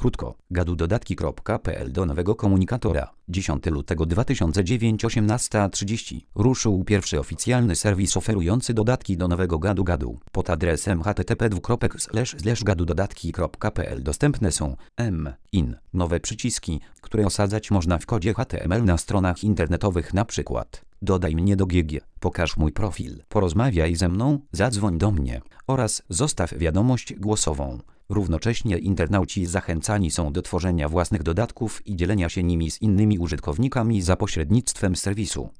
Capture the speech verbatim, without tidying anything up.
Krótko, gadudodatki kropka pe el do nowego komunikatora. dziesiątego lutego dwa tysiące dziewięć, osiemnasta trzydzieści. Ruszył pierwszy oficjalny serwis oferujący dodatki do nowego gadu-gadu. Pod adresem h t t p dwukropek slash slash gadudodatki kropka pe el dostępne są m in nowe przyciski, które osadzać można w kodzie h t m l na stronach internetowych, na przykład dodaj mnie do G G, pokaż mój profil, porozmawiaj ze mną, zadzwoń do mnie oraz zostaw wiadomość głosową. Równocześnie internauci zachęcani są do tworzenia własnych dodatków i dzielenia się nimi z innymi użytkownikami za pośrednictwem serwisu.